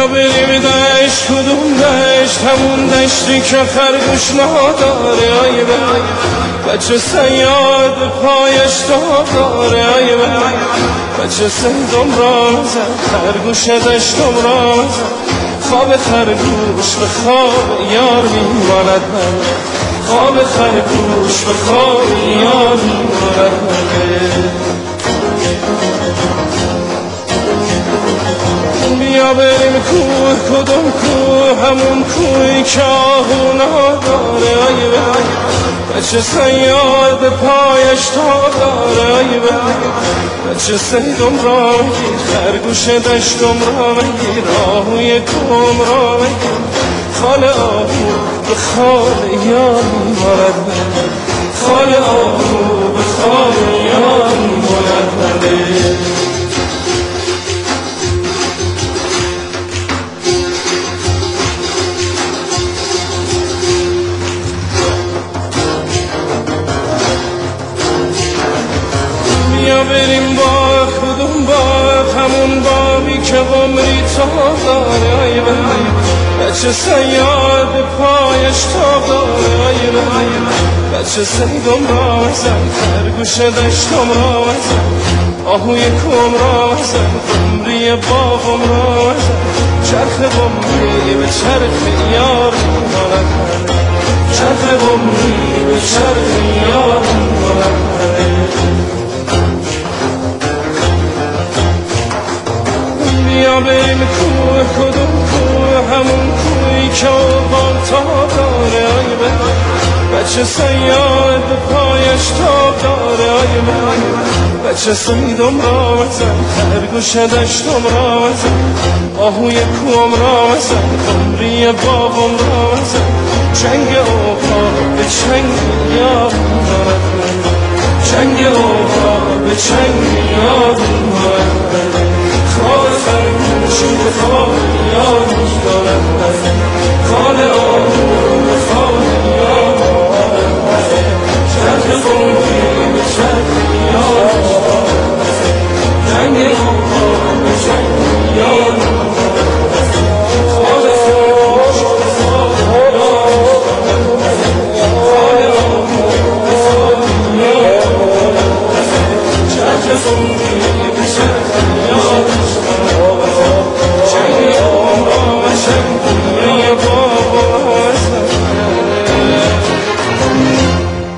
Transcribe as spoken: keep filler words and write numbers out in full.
بیا بریم دشت، کدوم دشت؟ همون دشتی که خرگوش نداره. ای بای بچه صیاد پایش تاب داره. ای بای بچه صیدم را مزن، خرگوش دشتم را مزن. خواب خرگوش به خواب یار میماند من، خواب خرگوش به خواب یار میماند من. بیا بریم کوه، کدوم کوه؟ همون کوهی که آهو نداره. ای بای بچه صیاد به پایش تاب داره. ای بای بچه صیدم را مگیر، خرگوش دشتم را مگیر، آهوی کوم را مگیر. خال آهو به خال یار میماند من، خال آهو به خال یار میماند من. بیا بریم باغ، کدوم باغ؟ همون باغی که عمری تاب داره. ای بای بچه صیاد پایش تاب داره. ای بای بچه صیدم را مزن، خرگوش دشتم را مزن، آهوی کم را مزن، قمری باغم را مزن. چرخ قمری به چرخ یار میماند من، چرخ قمری به چرخ یار میماند من. بیا بریم کوه، کدوم کوه؟ همون کوهی که آبان تاب داره. ای بای بچه صیاد به پایش تاب داره. ای بای بچه صیدم را مزن، خرگوش دشتم را مزن، آهوی کوم را مزن، قمری باغم را مزن. چنگ اوها به چنگ یار میماند من، چنگ اوها به چنگ یار میماند من. خواب خرگوش به خواب یار میماند من، خال آهو به خواب یار میماند من. چرخ قمری به چرخ یار میماند من، چنگ